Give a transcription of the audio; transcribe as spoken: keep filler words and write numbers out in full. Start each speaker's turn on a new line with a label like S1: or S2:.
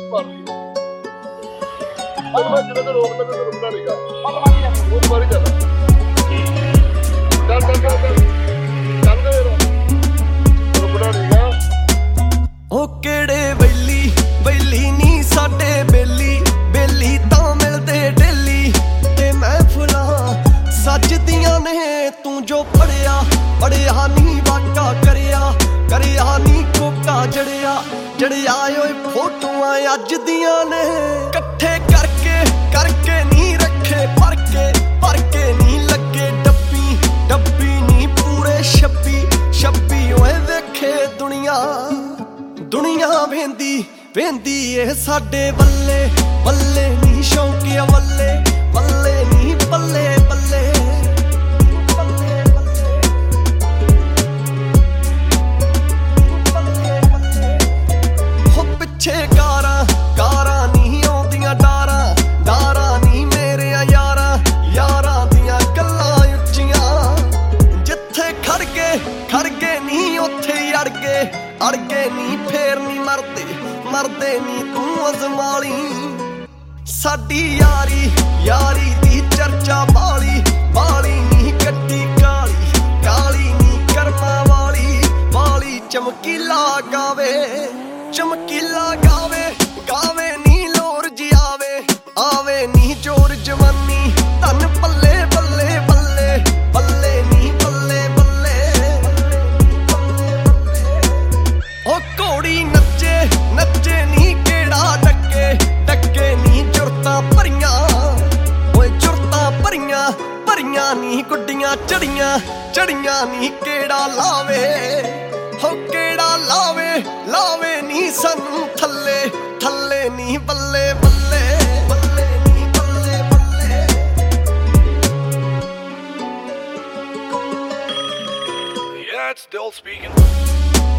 S1: ਮਾਰਦੀ ਅੱਜ ਮੈਂ ਜਦੋਂ ਰੋਕ ਤੱਕ ਰੁਕਣਾ ਨਹੀਂਗਾ ਮਤ ਮਾਰੀ ਜਾ ਉਹ ਮਾਰੀ ਜਾ ਚੱਲ ਚੱਲ ਚੱਲ ਚੱਲ ਗਏ ਰੁਕਣਾ ਨਹੀਂਗਾ
S2: ਉਹ ਕਿਹੜੇ ਬੈਲੀ ਬੈਲੀ ਨੀ ਸਾਡੇ ਬੇਲੀ ਬੇਲੀ ਤਾਂ ਮਿਲਦੇ ਡੇਲੀ ਤੇ ਮਹਿਫਲਾਂ ਸੱਜਦੀਆਂ ਨੇ ਤੂੰ ਜੋ ਪੜਿਆ ਪੜਿਆ ਨੀ ਵਾਕਾ ਕਰਿਆ ਕਰਿਆ ਨੀ ਕੋਕਾ ਜੜਿਆ ਜੜਿਆ ਓਏ ਫੋਟੋਆਂ ਅੱਜ ਦੀਆਂ ਨੇ ਇਕੱਠੇ ਕਰਕੇ ਕਰਕੇ ਨੀ ਰੱਖੇ ਭਰ ਕੇ ਭਰ ਕੇ ਨੀ ਲੱਗੇ ਡੱਬੀ ਡੱਬੀ ਨੀ ਪੂਰੇ ਛੱਬੀ ਛੱਬੀ ਓਏ ਵੇਖੇ ਦੁਨੀਆ ਦੁਨੀਆ ਵੇਂਦੀ ਵੇਂਦੀ ਇਹ ਸਾਡੇ ਬੱਲੇ ਬੱਲੇ ਨੀ ਸ਼ੌਂਕੀਆ ਬੱਲੇ ਬੱਲੇ ਨੀ ਬੱਲੇ ਬੱਲੇ ਹੋ ਪਿੱਛੇ ਕਾਰਾਂ ਕਾਰਾਂ ਨੀ ਆਉਂਦੀਆਂ ਡਾਰਾਂ ਡਾਰਾਂ ਨੀ ਮੇਰਿਆਂ ਯਾਰਾਂ ਯਾਰਾਂ ਦੀਆਂ ਗੱਲਾਂ ਉੱਚੀਆਂ ਜਿੱਥੇ ਖੜ ਕੇ ਖੜ ਕੇ ਨੀ ਉੱਥੇ ਅੜ ਕੇ ਅੜ ਕੇ ਨੀ ਫੇਰ ਨੀ ਮਰਦੇ ਮਰਦੇ ਨੀ ਤੂੰ ਅਜ਼ਮਾਲੀ ਸਾਡੀ ਯਾਰੀ ਯਾਰੀ ਦੀ ਚਰਚਾ ਬਾਲੀ ਬਾਲੀ ਨੀ ਕੱਟੀ ਕਾਲੀ ਕਾਲੀ ਨੀ ਕਰਮਾਂ ਵਾਲੀ ਵਾਲੀ ਚਮਕੀਲਾ ਗਾਵੇ ਚਮਕੀਲਾ ਗਾਵੇ ਗਾਵੇ ਨੀ ਲੋਰ ਜੀ ਆਵੇ ਆਵੇ ਨੀ ਜੋਰ ਜਵਾਨੀ ਧਨ ਪੱਲੇ ਬੱਲੇ ਬੱਲੇ ਬੱਲੇ ਨੀ ਬੱਲੇ ਬੱਲੇ ਉਹ ਘੋੜੀ ਨੱਚੇ ਨੱਚੇ ਨੀ ਕਿਹੜਾ ਡੱਕੇ ਡੱਕੇ ਨੀ ਜੁਰਤਾਂ ਭਰੀਆਂ ਓਏ ਜੁਰਤਾਂ ਭਰੀਆਂ ਭਰੀਆਂ ਨੀ ਗੁੱਡੀਆਂ ਚੜੀਆਂ ਚੜੀਆਂ ਨੀ ਕਿਹੜਾ ਲਾਵੇ ਹੋ ਕਿਹੜਾ ਲਾਵੇ ਲਾਵੇ ਨੀ ਸਾਨੂੰ ਥੱਲੇ ਥੱਲੇ ਨੀ ਬੱਲੇ ਬੱਲੇ ਬੱਲੇ ਨੀ ਬੱਲੇ ਬੱਲੇ
S3: Yeah, it's still speaking.